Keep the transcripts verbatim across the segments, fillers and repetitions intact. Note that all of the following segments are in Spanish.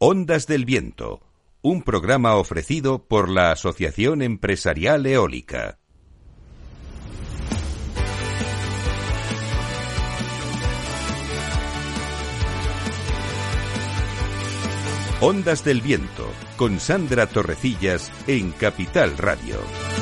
Ondas del Viento, un programa ofrecido por la Asociación Empresarial Eólica. Ondas del Viento, con Sandra Torrecillas en Capital Radio.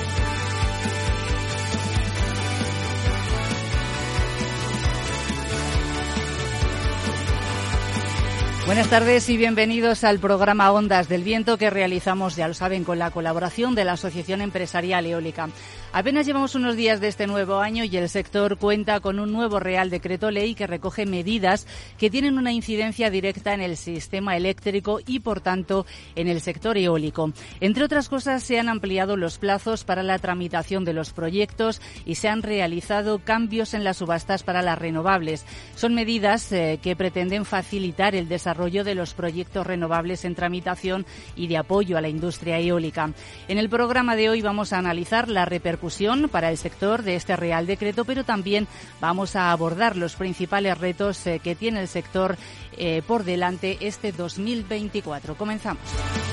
Buenas tardes y bienvenidos al programa Ondas del Viento que realizamos, ya lo saben, con la colaboración de la Asociación Empresarial Eólica. Apenas llevamos unos días de este nuevo año y el sector cuenta con un nuevo Real Decreto Ley que recoge medidas que tienen una incidencia directa en el sistema eléctrico y, por tanto, en el sector eólico. Entre otras cosas, se han ampliado los plazos para la tramitación de los proyectos y se han realizado cambios en las subastas para las renovables. Son medidas eh, que pretenden facilitar el desarrollo de los proyectos renovables en tramitación y de apoyo a la industria eólica. En el programa de hoy vamos a analizar la repercusión para el sector de este Real Decreto, pero también vamos a abordar los principales retos eh, que tiene el sector eh, por delante este dos mil veinticuatro. Comenzamos.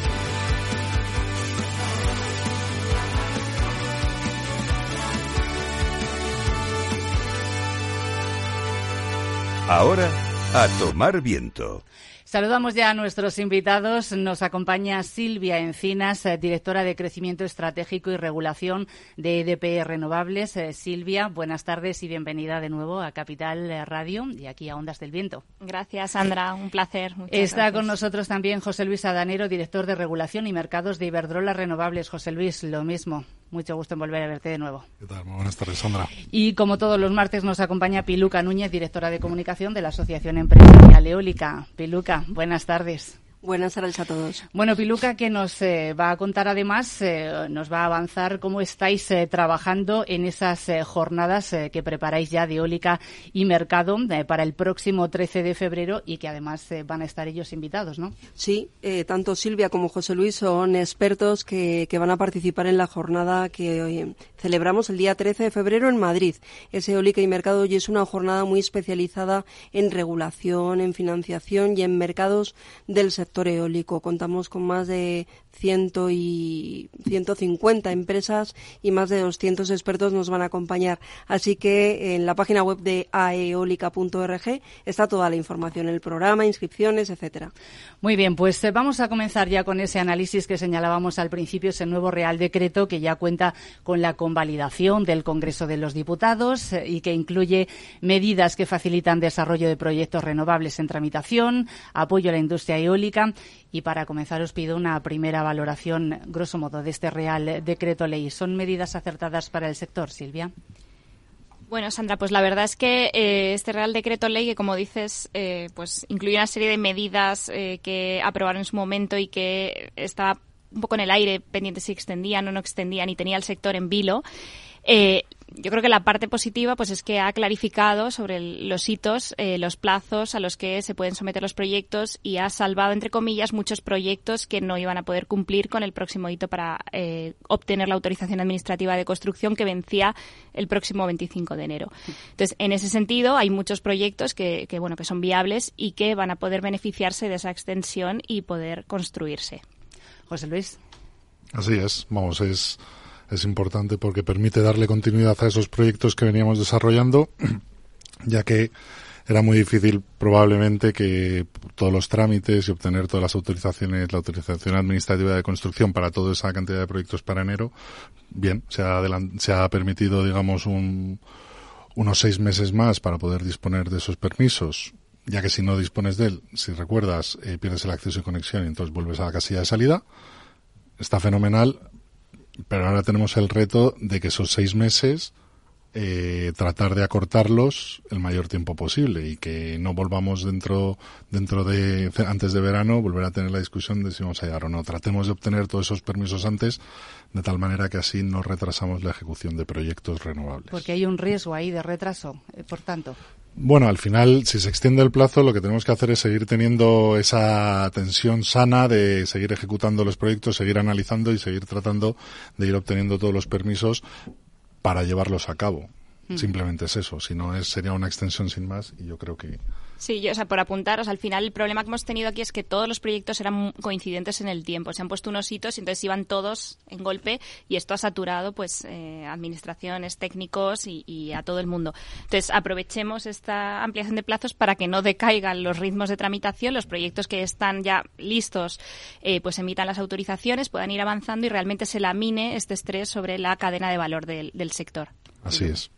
Ahora, a tomar viento. Saludamos ya a nuestros invitados. Nos acompaña Silvia Encinas, directora de Crecimiento Estratégico y Regulación de E D P Renovables. Eh, Silvia, buenas tardes y bienvenida de nuevo a Capital Radio y aquí a Ondas del Viento. Gracias, Sandra. Un placer. Muchas Está gracias. Con nosotros también José Luis Adanero, director de Regulación y Mercados de Iberdrola Renovables. José Luis, lo mismo. Mucho gusto en volver a verte de nuevo. ¿Qué tal? Muy buenas tardes, Sandra. Y como todos los martes nos acompaña Piluca Núñez, directora de Comunicación de la Asociación Empresarial Eólica. Piluca, buenas tardes. Buenas tardes a todos. Bueno, Piluca, que nos eh, va a contar además, eh, nos va a avanzar cómo estáis eh, trabajando en esas eh, jornadas eh, que preparáis ya de eólica y mercado eh, para el próximo trece de febrero y que además eh, van a estar ellos invitados, ¿no? Sí, eh, tanto Silvia como José Luis son expertos que, que van a participar en la jornada que hoy celebramos el día trece de febrero en Madrid. Es eólica y mercado y es una jornada muy especializada en regulación, en financiación y en mercados del sector eólico. Contamos con más de ciento y ciento cincuenta empresas y más de doscientos expertos nos van a acompañar. Así que en la página web de aeolica punto org está toda la información, el programa, inscripciones, etcétera. Muy bien, pues eh, vamos a comenzar ya con ese análisis que señalábamos al principio, ese nuevo Real Decreto que ya cuenta con la convalidación del Congreso de los Diputados eh, y que incluye medidas que facilitan desarrollo de proyectos renovables en tramitación, apoyo a la industria eólica. Y para comenzar os pido una primera valoración, grosso modo, de este Real Decreto Ley. ¿Son medidas acertadas para el sector, Silvia? Bueno, Sandra, pues la verdad es que eh, este Real Decreto Ley, que como dices, eh, pues incluye una serie de medidas eh, que aprobaron en su momento y que estaba un poco en el aire, pendiente si extendían o no extendían, y tenía el sector en vilo. Eh, yo creo que la parte positiva pues es que ha clarificado sobre el, los hitos, eh, los plazos a los que se pueden someter los proyectos y ha salvado, entre comillas, muchos proyectos que no iban a poder cumplir con el próximo hito para eh, obtener la autorización administrativa de construcción que vencía el próximo veinticinco de enero. Entonces, en ese sentido, hay muchos proyectos que, que, bueno, que son viables y que van a poder beneficiarse de esa extensión y poder construirse. José Luis. Así es, vamos, es... Es importante porque permite darle continuidad a esos proyectos que veníamos desarrollando, ya que era muy difícil probablemente que todos los trámites y obtener todas las autorizaciones, la autorización administrativa de construcción para toda esa cantidad de proyectos para enero. Bien, se ha, adelant- se ha permitido, digamos, un, unos seis meses más para poder disponer de esos permisos, ya que si no dispones de él, si recuerdas, eh, pierdes el acceso y conexión y entonces vuelves a la casilla de salida. Está fenomenal. Pero ahora tenemos el reto de que esos seis meses eh, tratar de acortarlos el mayor tiempo posible y que no volvamos dentro dentro de antes de verano volver a tener la discusión de si vamos a llegar o no. Tratemos de obtener todos esos permisos antes, de tal manera que así no retrasamos la ejecución de proyectos renovables. Porque hay un riesgo ahí de retraso, eh, por tanto. Bueno, al final, si se extiende el plazo, lo que tenemos que hacer es seguir teniendo esa tensión sana de seguir ejecutando los proyectos, seguir analizando y seguir tratando de ir obteniendo todos los permisos para llevarlos a cabo. Mm. Simplemente es eso. Si no, es sería una extensión sin más y yo creo que Sí, yo, o sea, por apuntar, o sea, al final el problema que hemos tenido aquí es que todos los proyectos eran coincidentes en el tiempo. Se han puesto unos hitos y entonces iban todos en golpe y esto ha saturado pues eh, administraciones, técnicos y, y a todo el mundo. Entonces aprovechemos esta ampliación de plazos para que no decaigan los ritmos de tramitación, los proyectos que están ya listos eh, pues emitan las autorizaciones, puedan ir avanzando y realmente se lamine este estrés sobre la cadena de valor del, del sector. Así es.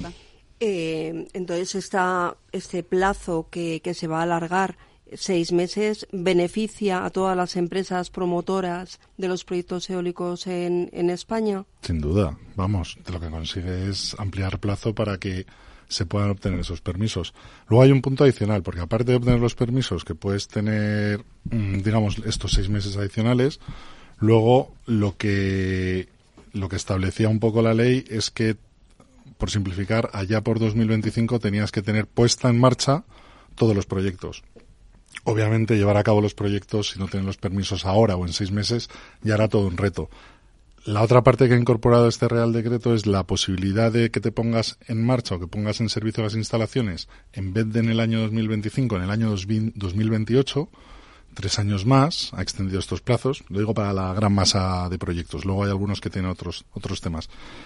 Eh, entonces, esta, este plazo que, que se va a alargar seis meses beneficia a todas las empresas promotoras de los proyectos eólicos en, en España. Sin duda, vamos, lo que consigue es ampliar plazo para que se puedan obtener esos permisos. Luego hay un punto adicional, porque aparte de obtener los permisos que puedes tener, digamos, estos seis meses adicionales, luego lo que lo que establecía un poco la ley es que, por simplificar, allá por dos mil veinticinco tenías que tener puesta en marcha todos los proyectos. Obviamente, llevar a cabo los proyectos, si no tienen los permisos ahora o en seis meses, ya era todo un reto. La otra parte que ha incorporado este Real Decreto es la posibilidad de que te pongas en marcha o que pongas en servicio las instalaciones, en vez de en el año dos mil veinticinco, en el año dos mil veintiocho, tres años más, ha extendido estos plazos. Lo digo para la gran masa de proyectos. Luego hay algunos que tienen otros, otros temas.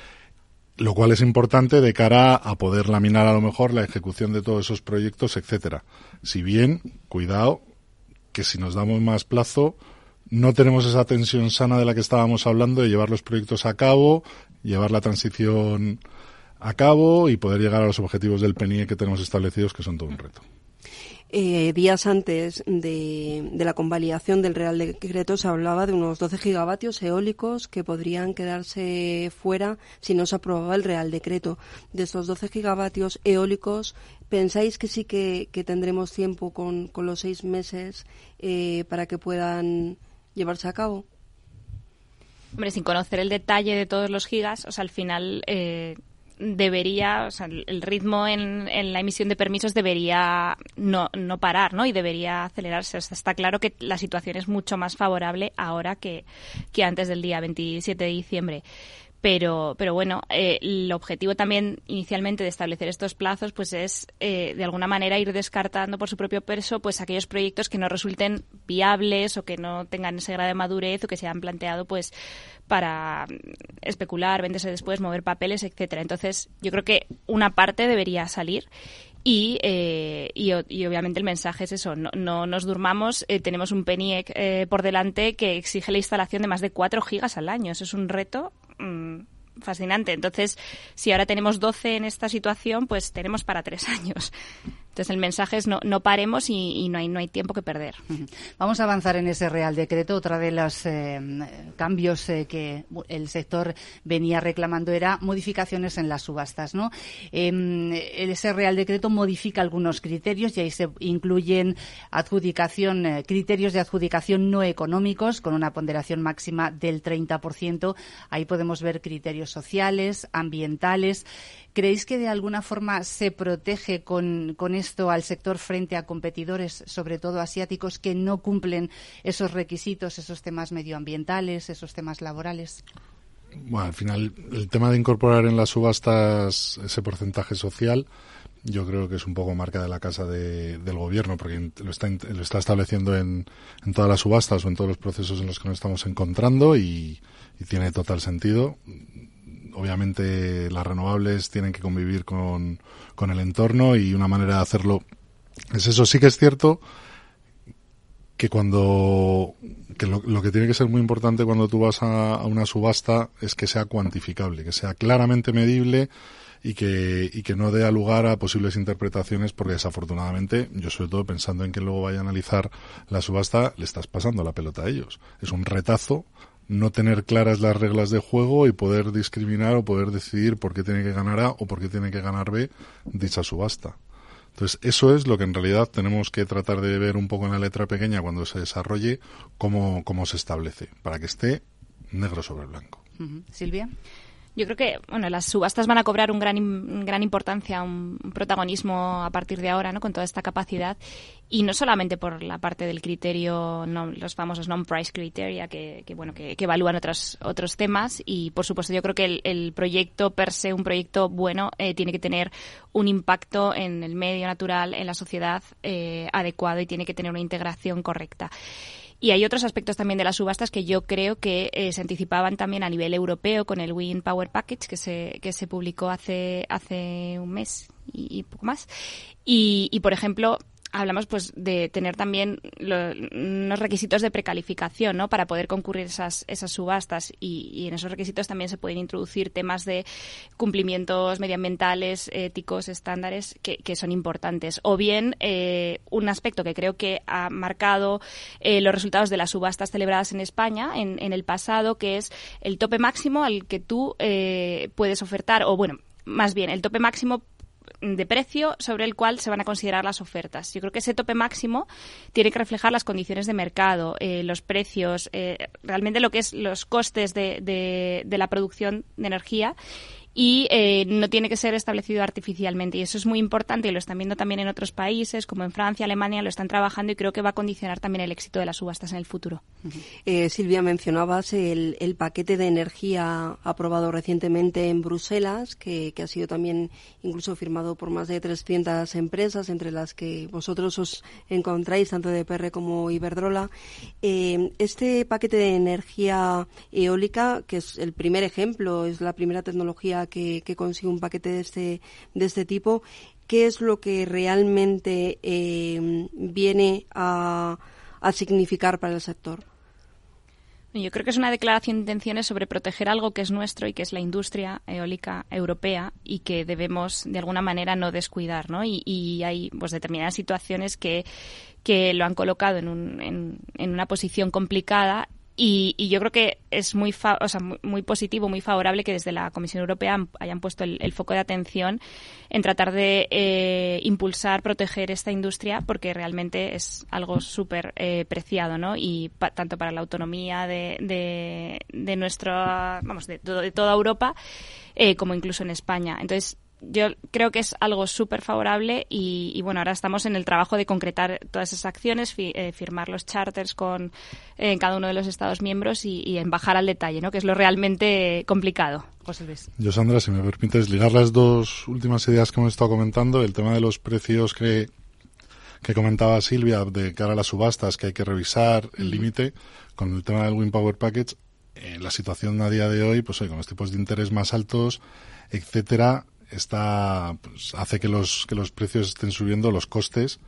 Lo cual es importante de cara a poder laminar a lo mejor la ejecución de todos esos proyectos, etcétera. Si bien, cuidado, que si nos damos más plazo, no tenemos esa tensión sana de la que estábamos hablando de llevar los proyectos a cabo, llevar la transición a cabo y poder llegar a los objetivos del P N I E que tenemos establecidos, que son todo un reto. Eh, días antes de, de la convalidación del Real Decreto se hablaba de unos doce gigavatios eólicos que podrían quedarse fuera si no se aprobaba el Real Decreto. De estos doce gigavatios eólicos, ¿pensáis que sí que, que tendremos tiempo con, con los seis meses eh, para que puedan llevarse a cabo? Hombre, sin conocer el detalle de todos los gigas, o sea, al final eh, debería, o sea, el ritmo en, en la emisión de permisos debería no, no parar, ¿no? Y debería acelerarse. O sea, está claro que la situación es mucho más favorable ahora que, que antes del día veintisiete de diciembre. Pero, pero bueno, eh, el objetivo también inicialmente de establecer estos plazos pues es eh, de alguna manera ir descartando por su propio peso pues aquellos proyectos que no resulten viables o que no tengan ese grado de madurez o que se han planteado pues para especular, venderse después, mover papeles, etcétera. Entonces, yo creo que una parte debería salir. Y, eh, y, y obviamente el mensaje es eso, no, no nos durmamos, eh, tenemos un P N I E C eh, por delante que exige la instalación de más de cuatro gigas al año. Eso es un reto mmm, fascinante. Entonces, si ahora tenemos doce en esta situación, pues tenemos para tres años. Entonces, el mensaje es no, no paremos y, y no hay no hay tiempo que perder. Vamos a avanzar en ese Real Decreto. Otra de los eh, cambios eh, que el sector venía reclamando era modificaciones en las subastas, ¿no? Eh, ese Real Decreto modifica algunos criterios y ahí se incluyen adjudicación, eh, criterios de adjudicación no económicos con una ponderación máxima del treinta por ciento. Ahí podemos ver criterios sociales, ambientales. ¿Creéis que de alguna forma se protege con, con esto al sector frente a competidores, sobre todo asiáticos, que no cumplen esos requisitos, esos temas medioambientales, esos temas laborales? Bueno, al final, el tema de incorporar en las subastas ese porcentaje social, yo creo que es un poco marca de la casa de, del gobierno, porque lo está, lo está estableciendo en, en todas las subastas o en todos los procesos en los que nos estamos encontrando y, y tiene total sentido. Obviamente las renovables tienen que convivir con, con el entorno y una manera de hacerlo es eso. Sí que es cierto que cuando que lo, lo que tiene que ser muy importante cuando tú vas a, a una subasta es que sea cuantificable, que sea claramente medible y que y que no dé lugar a posibles interpretaciones, porque desafortunadamente, yo sobre todo pensando en que luego vaya a analizar la subasta, le estás pasando la pelota a ellos. Es un retazo no tener claras las reglas de juego y poder discriminar o poder decidir por qué tiene que ganar A o por qué tiene que ganar B dicha subasta. Entonces, eso es lo que en realidad tenemos que tratar de ver un poco en la letra pequeña cuando se desarrolle, cómo, cómo se establece, para que esté negro sobre blanco. Uh-huh. Silvia. Yo creo que bueno, las subastas van a cobrar un gran, un gran importancia, un, un protagonismo a partir de ahora, ¿no? Con toda esta capacidad. Y no solamente por la parte del criterio, no, los famosos non-price criteria, que, que bueno que, que evalúan otros otros temas. Y, por supuesto, yo creo que el, el proyecto per se, un proyecto bueno, eh, tiene que tener un impacto en el medio natural, en la sociedad, eh, adecuado, y tiene que tener una integración correcta. Y hay otros aspectos también de las subastas que yo creo que eh, se anticipaban también a nivel europeo con el Wind Power Package que se que se publicó hace hace un mes y, y poco más. Y, y por ejemplo, hablamos pues de tener también lo, unos requisitos de precalificación, ¿no? Para poder concurrir esas esas subastas, y, y en esos requisitos también se pueden introducir temas de cumplimientos medioambientales, éticos, estándares que, que son importantes. O bien eh, un aspecto que creo que ha marcado eh, los resultados de las subastas celebradas en España en, en el pasado, que es el tope máximo al que tú eh, puedes ofertar, o bueno, más bien el tope máximo de precio sobre el cual se van a considerar las ofertas. Yo creo que ese tope máximo tiene que reflejar las condiciones de mercado, eh, los precios, eh, realmente lo que es los costes de, de, de la producción de energía, y eh, no tiene que ser establecido artificialmente. Y eso es muy importante, y lo están viendo también en otros países, como en Francia, Alemania, lo están trabajando, y creo que va a condicionar también el éxito de las subastas en el futuro. Eh, Silvia, mencionabas el, el paquete de energía aprobado recientemente en Bruselas, que, que ha sido también incluso firmado por más de trescientas empresas, entre las que vosotros os encontráis, tanto de E P R como Iberdrola. Eh, este paquete de energía eólica, que es el primer ejemplo, es la primera tecnología que, que consigue un paquete de este, de este tipo, ¿qué es lo que realmente eh, viene a, a significar para el sector? Yo creo que es una declaración de intenciones sobre proteger algo que es nuestro y que es la industria eólica europea, y que debemos de alguna manera no descuidar, ¿no? Y, y hay pues determinadas situaciones que, que lo han colocado en, un, en, en una posición complicada. Y, y yo creo que es muy, fa- o sea, muy, muy positivo, muy favorable que desde la Comisión Europea han, hayan puesto el, el foco de atención en tratar de eh, impulsar, proteger esta industria, porque realmente es algo súper eh, preciado, ¿no? Y pa- tanto para la autonomía de, de, de nuestra, vamos, de, de toda Europa, eh, como incluso en España. Entonces, yo creo que es algo súper favorable, y, y bueno, ahora estamos en el trabajo de concretar todas esas acciones, fi, eh, firmar los charters con eh, cada uno de los Estados miembros, y, y en bajar al detalle, ¿no? Que es lo realmente complicado. José Luis. Yo, Sandra, si me permites ligar las dos últimas ideas que hemos estado comentando, el tema de los precios que, que comentaba Silvia de cara a las subastas, que hay que revisar el límite, con el tema del Wind Power Package, en la situación a día de hoy, pues hoy con los tipos de interés más altos, etcétera, está pues, hace que los que los precios estén subiendo, los costes.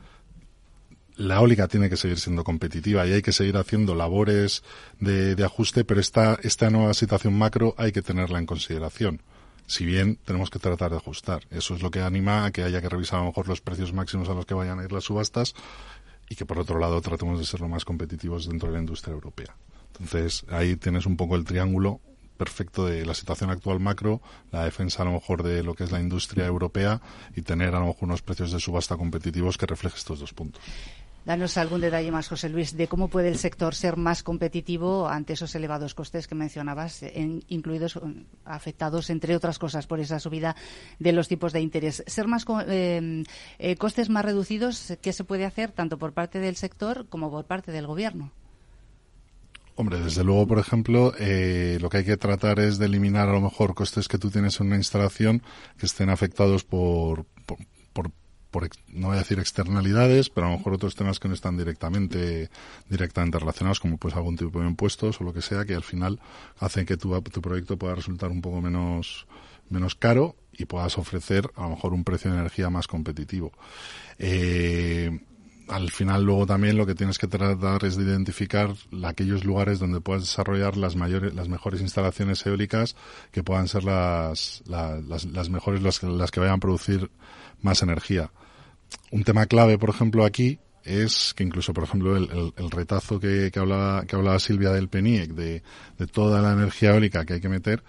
La eólica tiene que seguir siendo competitiva y hay que seguir haciendo labores de, de ajuste, pero esta esta nueva situación macro hay que tenerla en consideración. Si bien tenemos que tratar de ajustar, eso es lo que anima a que haya que revisar a lo mejor los precios máximos a los que vayan a ir las subastas, y que por otro lado tratemos de ser lo más competitivos dentro de la industria europea. Entonces ahí tienes un poco el triángulo perfecto de la situación actual macro, la defensa a lo mejor de lo que es la industria europea, y tener a lo mejor unos precios de subasta competitivos que reflejen estos dos puntos. Danos algún detalle más, José Luis, de cómo puede el sector ser más competitivo ante esos elevados costes que mencionabas, en, incluidos, afectados, entre otras cosas, por esa subida de los tipos de interés. Ser más eh, eh, costes más reducidos, ¿qué se puede hacer tanto por parte del sector como por parte del Gobierno? Hombre, desde luego, por ejemplo, eh, lo que hay que tratar es de eliminar a lo mejor costes que tú tienes en una instalación que estén afectados por, por, por, por no voy a decir externalidades, pero a lo mejor otros temas que no están directamente directamente relacionados, como pues algún tipo de impuestos o lo que sea, que al final hacen que tu, tu proyecto pueda resultar un poco menos menos caro y puedas ofrecer a lo mejor un precio de energía más competitivo. Eh, Al final luego también lo que tienes que tratar es de identificar aquellos lugares donde puedas desarrollar las mayores, las mejores instalaciones eólicas, que puedan ser las, las, las, las mejores, las, las que vayan a producir más energía. Un tema clave, por ejemplo, aquí es que incluso, por ejemplo, el, el, el retazo que, que hablaba, que hablaba Silvia del PENIEC, de, de toda la energía eólica que hay que meter,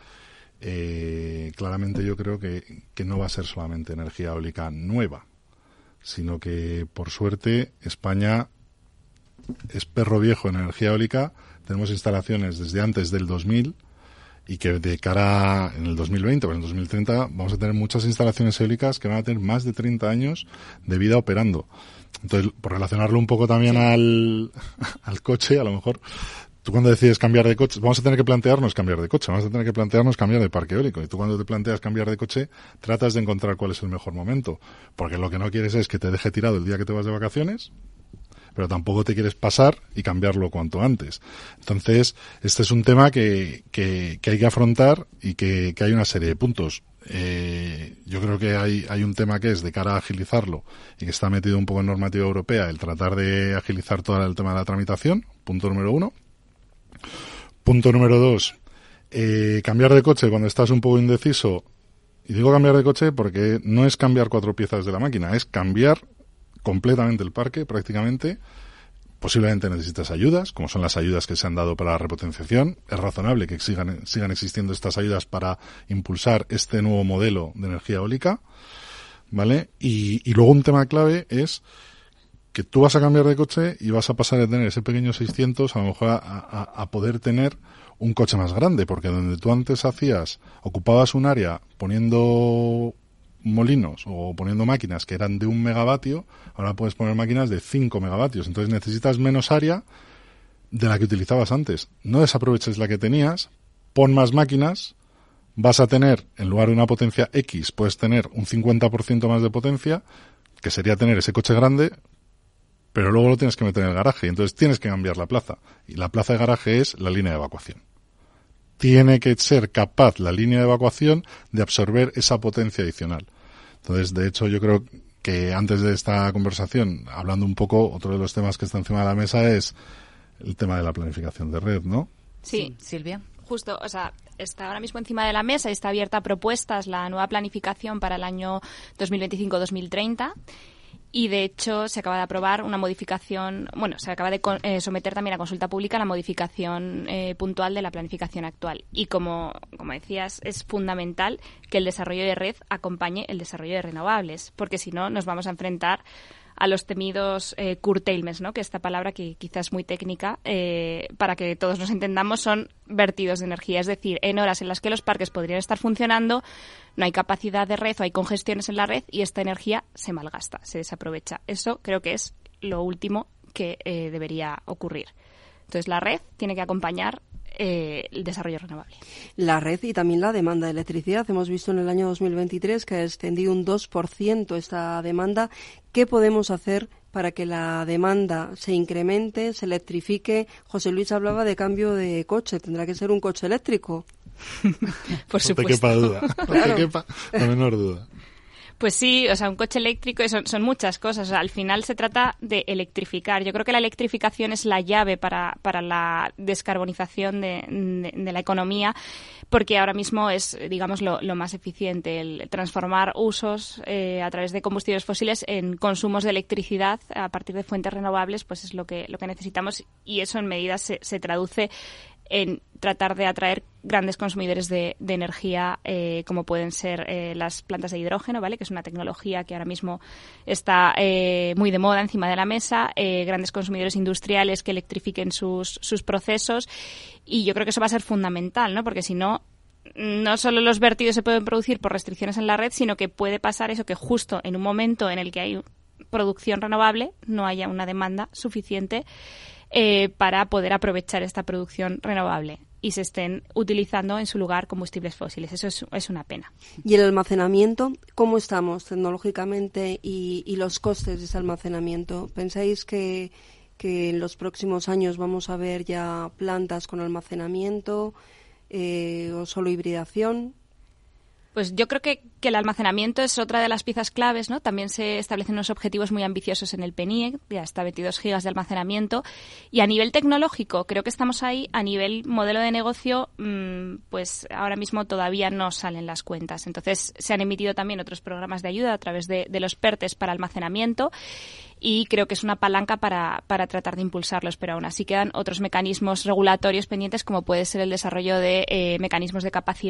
eh, claramente yo creo que, que no va a ser solamente energía eólica nueva, sino que, por suerte, España es perro viejo en energía eólica. Tenemos instalaciones desde antes del dos mil y que de cara en el dos mil veinte o en el dos mil treinta vamos a tener muchas instalaciones eólicas que van a tener más de treinta años de vida operando. Entonces, por relacionarlo un poco también sí. al, al coche, a lo mejor tú cuando decides cambiar de coche, vamos a tener que plantearnos cambiar de coche, vamos a tener que plantearnos cambiar de parque eólico. Y tú cuando te planteas cambiar de coche, tratas de encontrar cuál es el mejor momento. Porque lo que no quieres es que te deje tirado el día que te vas de vacaciones, pero tampoco te quieres pasar y cambiarlo cuanto antes. Entonces, este es un tema que, que, que hay que afrontar y que, que hay una serie de puntos. Eh, yo creo que hay, hay un tema que es de cara a agilizarlo y que está metido un poco en normativa europea, el tratar de agilizar todo el tema de la tramitación, punto número uno. Punto número dos, eh, cambiar de coche cuando estás un poco indeciso. Y digo cambiar de coche porque no es cambiar cuatro piezas de la máquina, es cambiar completamente el parque, prácticamente. Posiblemente necesitas ayudas, como son las ayudas que se han dado para la repotenciación. Es razonable que sigan, sigan existiendo estas ayudas para impulsar este nuevo modelo de energía eólica, ¿vale? Y, y luego un tema clave es que tú vas a cambiar de coche y vas a pasar de tener ese pequeño seiscientos a lo mejor a, a, a poder tener un coche más grande, porque donde tú antes hacías, ocupabas un área poniendo molinos o poniendo máquinas que eran de un megavatio, ahora puedes poner máquinas de cinco megavatios, entonces necesitas menos área de la que utilizabas antes. No desaproveches la que tenías, pon más máquinas, vas a tener, en lugar de una potencia X, puedes tener un cincuenta por ciento más de potencia, que sería tener ese coche grande, pero luego lo tienes que meter en el garaje, y entonces tienes que cambiar la plaza, y la plaza de garaje es la línea de evacuación. Tiene que ser capaz la línea de evacuación de absorber esa potencia adicional. Entonces, de hecho, yo creo que antes de esta conversación, hablando un poco, otro de los temas que está encima de la mesa es el tema de la planificación de red, ¿no? Sí, sí. Silvia. Justo, o sea, está ahora mismo encima de la mesa y está abierta a propuestas la nueva planificación para el año dos mil veinticinco dos mil treinta. Y, de hecho, se acaba de aprobar una modificación, bueno, se acaba de eh, someter también a consulta pública la modificación eh, puntual de la planificación actual. Y, como, como decías, es fundamental que el desarrollo de red acompañe el desarrollo de renovables, porque si no nos vamos a enfrentar a los temidos eh, curtailments, ¿no? Que esta palabra, que quizás es muy técnica, eh, para que todos nos entendamos, son vertidos de energía. Es decir, en horas en las que los parques podrían estar funcionando, no hay capacidad de red o hay congestiones en la red y esta energía se malgasta, se desaprovecha. Eso creo que es lo último que eh, debería ocurrir. Entonces, la red tiene que acompañar Eh, el desarrollo renovable. La red y también la demanda de electricidad. Hemos visto en el año dos mil veintitrés que ha descendido un dos por ciento esta demanda. ¿Qué podemos hacer para que la demanda se incremente, se electrifique? José Luis hablaba de cambio de coche. ¿Tendrá que ser un coche eléctrico? Por supuesto. No te quepa duda. No Claro. te quepa la menor duda. Pues sí, o sea, un coche eléctrico son, son muchas cosas. O sea, al final se trata de electrificar. Yo creo que la electrificación es la llave para, para la descarbonización de, de, de la economía, porque ahora mismo es, digamos, lo, lo más eficiente, el transformar usos eh, a través de combustibles fósiles en consumos de electricidad a partir de fuentes renovables, pues es lo que, lo que necesitamos, y eso en medidas se, se traduce en tratar de atraer grandes consumidores de, de energía, eh, como pueden ser eh, las plantas de hidrógeno, ¿vale? Que es una tecnología que ahora mismo está eh, muy de moda encima de la mesa, eh, grandes consumidores industriales que electrifiquen sus, sus procesos, y yo creo que eso va a ser fundamental, ¿no? Porque si no, no solo los vertidos se pueden producir por restricciones en la red, sino que puede pasar eso, que justo en un momento en el que hay producción renovable no haya una demanda suficiente Eh, para poder aprovechar esta producción renovable y se estén utilizando en su lugar combustibles fósiles. Eso es, es una pena. ¿Y el almacenamiento? ¿Cómo estamos tecnológicamente y, y los costes de ese almacenamiento? ¿Pensáis que, que en los próximos años vamos a ver ya plantas con almacenamiento eh, o solo hibridación? Pues yo creo que, que el almacenamiento es otra de las piezas claves, ¿no? También se establecen unos objetivos muy ambiciosos en el P N I E C, de hasta veintidós gigas de almacenamiento. Y a nivel tecnológico, creo que estamos ahí. A nivel modelo de negocio, mmm, pues ahora mismo todavía no salen las cuentas. Entonces, se han emitido también otros programas de ayuda a través de, de los PERTES para almacenamiento, y creo que es una palanca para, para tratar de impulsarlos, pero aún así quedan otros mecanismos regulatorios pendientes, como puede ser el desarrollo de eh, mecanismos de capacidad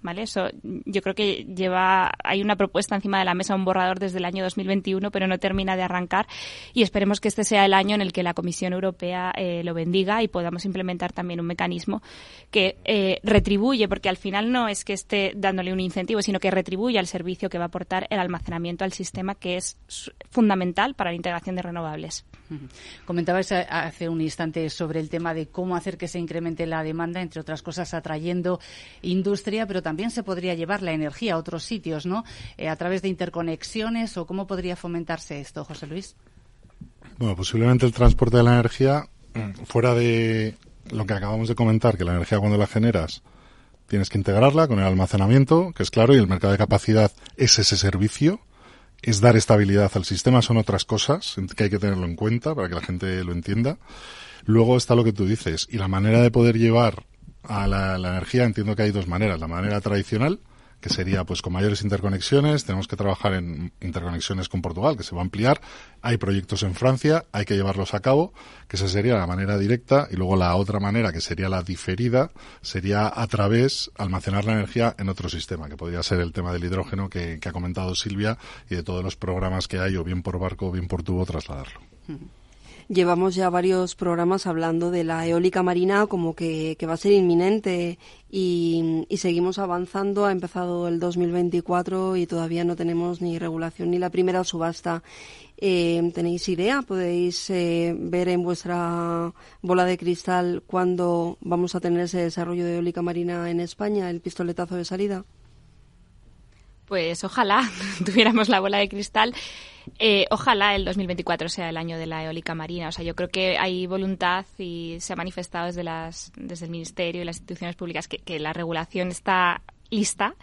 ¿vale? Eso yo creo que lleva, hay una propuesta encima de la mesa, un borrador desde el año dos mil veintiuno, pero no termina de arrancar, y esperemos que este sea el año en el que la Comisión Europea eh, lo bendiga y podamos implementar también un mecanismo que eh, retribuye, porque al final no es que esté dándole un incentivo, sino que retribuye al servicio que va a aportar el almacenamiento al sistema, que es fundamental para la integración de renovables. Comentabais hace un instante sobre el tema de cómo hacer que se incremente la demanda, entre otras cosas atrayendo industria, pero también se podría llevar la energía a otros sitios, ¿no? Eh, a través de interconexiones, o cómo podría fomentarse esto, José Luis. Bueno, posiblemente el transporte de la energía, fuera de lo que acabamos de comentar, que la energía cuando la generas tienes que integrarla con el almacenamiento, que es claro, y el mercado de capacidad es ese servicio, es dar estabilidad al sistema, son otras cosas que hay que tenerlo en cuenta para que la gente lo entienda. Luego está lo que tú dices, y la manera de poder llevar a la, la energía, entiendo que hay dos maneras. La manera tradicional, que sería pues con mayores interconexiones, tenemos que trabajar en interconexiones con Portugal, que se va a ampliar, hay proyectos en Francia, hay que llevarlos a cabo, que esa sería la manera directa, y luego la otra manera, que sería la diferida, sería a través almacenar la energía en otro sistema, que podría ser el tema del hidrógeno que, que ha comentado Silvia, y de todos los programas que hay, o bien por barco o bien por tubo, trasladarlo. Llevamos ya varios programas hablando de la eólica marina como que, que va a ser inminente y, y seguimos avanzando. Ha empezado el dos mil veinticuatro y todavía no tenemos ni regulación ni la primera subasta. Eh, ¿Tenéis idea? ¿Podéis eh, ver en vuestra bola de cristal cuándo vamos a tener ese desarrollo de eólica marina en España, el pistoletazo de salida? Pues ojalá tuviéramos la bola de cristal. Eh, ojalá el dos mil veinticuatro sea el año de la eólica marina. O sea, yo creo que hay voluntad y se ha manifestado desde las desde el Ministerio y las instituciones públicas que, que la regulación está lista.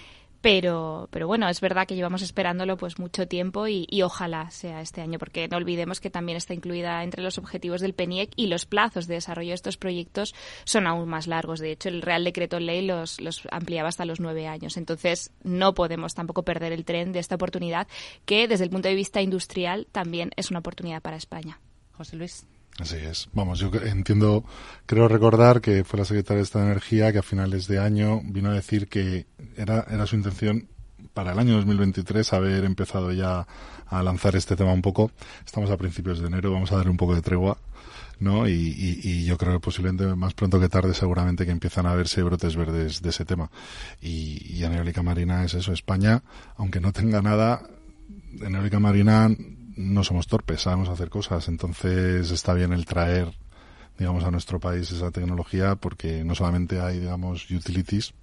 Pero, pero bueno, es verdad que llevamos esperándolo pues mucho tiempo y, y ojalá sea este año, porque no olvidemos que también está incluida entre los objetivos del PENIEC y los plazos de desarrollo de estos proyectos son aún más largos. De hecho, el Real Decreto Ley los, los ampliaba hasta los nueve años. Entonces, no podemos tampoco perder el tren de esta oportunidad, que desde el punto de vista industrial también es una oportunidad para España. José Luis. Así es. Vamos, yo entiendo, creo recordar que fue la secretaria de Estado de Energía que a finales de año vino a decir que era, era su intención para el año dos mil veintitrés haber empezado ya a lanzar este tema un poco. Estamos a principios de enero, vamos a darle un poco de tregua, ¿no? Y, y, y yo creo que posiblemente más pronto que tarde seguramente que empiezan a verse brotes verdes de ese tema. Y, y en eólica marina es eso. España, aunque no tenga nada, en eólica marina no somos torpes, sabemos hacer cosas, entonces está bien el traer, digamos, a nuestro país esa tecnología, porque no solamente hay, digamos, utilities,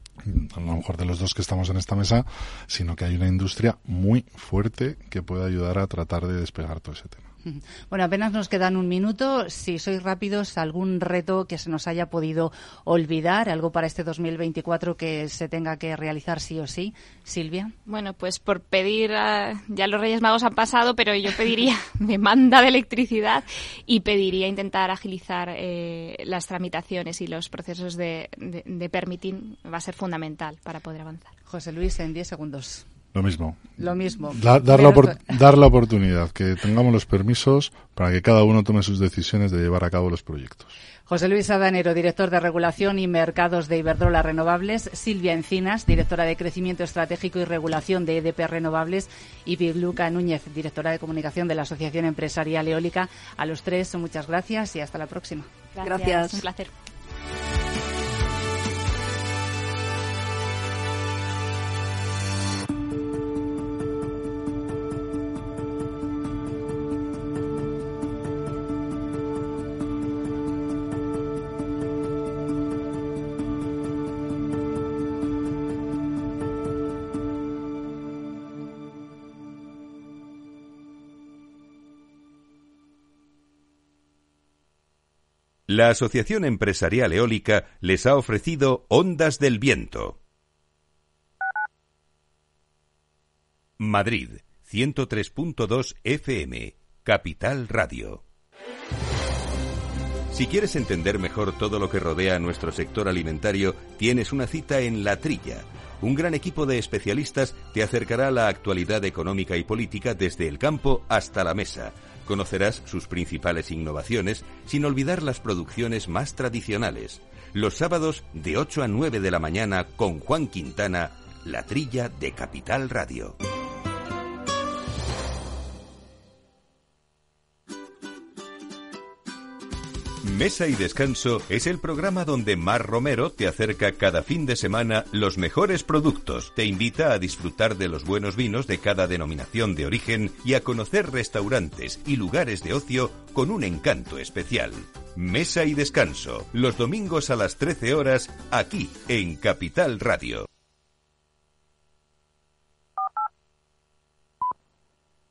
a lo mejor de los dos que estamos en esta mesa, sino que hay una industria muy fuerte que puede ayudar a tratar de despegar todo ese tema. Bueno, apenas nos quedan un minuto. Si sois rápidos, algún reto que se nos haya podido olvidar, algo para este dos mil veinticuatro que se tenga que realizar sí o sí. Silvia. Bueno, pues por pedir, uh, ya los Reyes Magos han pasado, pero yo pediría demanda de electricidad y pediría intentar agilizar eh, las tramitaciones y los procesos de, de, de permitting. Va a ser fundamental para poder avanzar. José Luis, en diez segundos. Lo mismo. Lo mismo. Da, dar, la opor- dar la oportunidad, que tengamos los permisos para que cada uno tome sus decisiones de llevar a cabo los proyectos. José Luis Adanero, director de Regulación y Mercados de Iberdrola Renovables, Silvia Encinas, directora de Crecimiento Estratégico y Regulación de E D P Renovables, y Piluca Núñez, directora de Comunicación de la Asociación Empresarial Eólica. A los tres, muchas gracias y hasta la próxima. Gracias. Gracias. Un placer. La Asociación Empresarial Eólica les ha ofrecido Ondas del Viento. Madrid, ciento tres punto dos F M, Capital Radio. Si quieres entender mejor todo lo que rodea a nuestro sector alimentario, tienes una cita en La Trilla. Un gran equipo de especialistas te acercará a la actualidad económica y política desde el campo hasta la mesa. Conocerás sus principales innovaciones sin olvidar las producciones más tradicionales. Los sábados de ocho a nueve de la mañana con Juan Quintana, La Trilla de Capital Radio. Mesa y Descanso es el programa donde Mar Romero te acerca cada fin de semana los mejores productos, te invita a disfrutar de los buenos vinos de cada denominación de origen y a conocer restaurantes y lugares de ocio con un encanto especial. Mesa y Descanso, los domingos a las trece horas, aquí en Capital Radio.